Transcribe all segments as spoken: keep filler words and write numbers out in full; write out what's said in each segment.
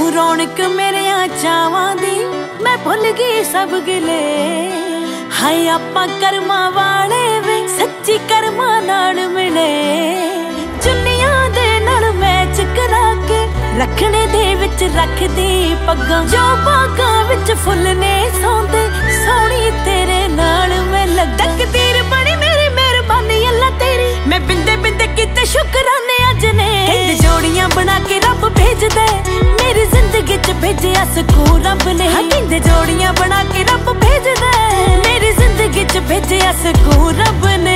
तू रौनक मेरे चावां दी मैं भुल गई सब गिले। हाय आपां कर्मां वाले वे सच्ची कर्मां नाल मिले। चुन्नियां दे नाल मैच करा के रखने दे विच रखदी पग्गां जो बागां विच फुल ने सौंदे सोहणी तेरे नाल मैं लग। तकदीर बड़ी मेरी मेहरबानी अल्लाह तेरी मैं बिंदे बिंदे किते शुकराने अज ने। कहंदे जोड़ियां बना के रब भेजदे मेरी जिंदगी च भेजिया सकून रब ने। कहंदे जोड़ियां बना के रब भेजदे मेरी जिंदगी च भेजिया सकून रब ने।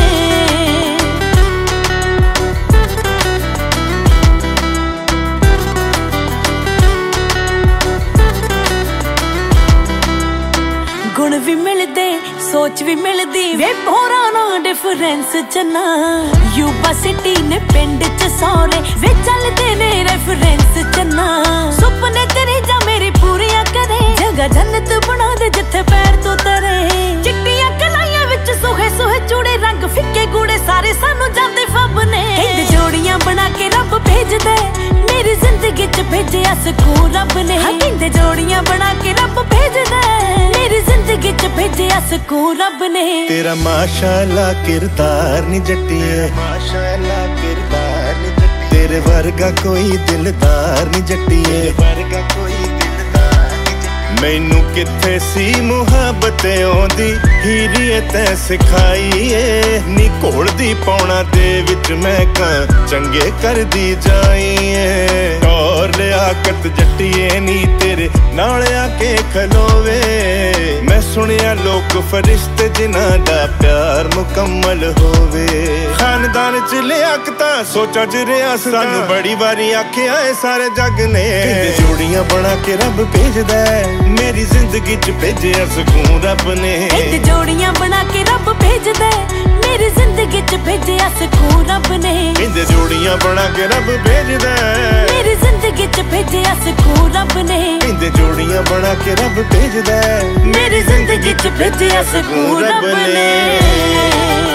गुण भी मिलदे सोच भी मिलदी वे भोरा ना डिफरेंस चना। यूबा सिटी ने पिंड च सौरे वे चलदे ने रेफरेंस चना। सुपने तेरे जा मेरी पूरियां करे जगह जन्नत बना दे जिथे पैर तो तरे। चिट्टियां कलाइयां विच सोहे सोहे चूड़े रंग फिक्के गूड़े सारे सानू जांदे फब ने। कहंदे जोड़ियां बना के रब भेजदे मेरी जिंदगी च भेजिया सकून रब ने। कहंदे जोड़ियां बना के रब भेजदे मेरी जिंदगी च भेजिया सकून रब ने। तेरा माशाअल्लाह किरदार नी जट्टिए, माशाअल्लाह किरदार नी जट्टिए। तेरे वर्गा कोई दिलदार नी जट्टिए, वर्गा कोई दिलदार नी जट्टिए। मैनू किथे सी मुहब्बत आउंदी हीरीए तै सिखाई ए। नी घोलदी पौना दे विच मैं कां चंगे करदी जाई ए। टौर लियाकत जट्टिए नी तेरे नाल आके खलोवे। मैं सुनिया लोक फरिश्ते जिन्हां दा प्यार मुकम्मल होवे। खानदान च लियाकतां सोचां च रियासतां सानू बड़ी वारी आखिया ऐ सारे जग ने। कहंदे जोड़ियां बना के रब भेजदा मेरी जिंदगी च भेजिया सकून रब ने। कहंदे जोड़ियां बना के रब भेजदा मेरी जिंदगी च भेजिया सकून रब ने। कहंदे जोड़ियां बना के रब भेजदा मेरी जिंदगी च भेजिया सकून रब ने। कहंदे जोड़ियां बना के रब भेजदा मेरी जिंदगी च भेजिया सकून रब ने।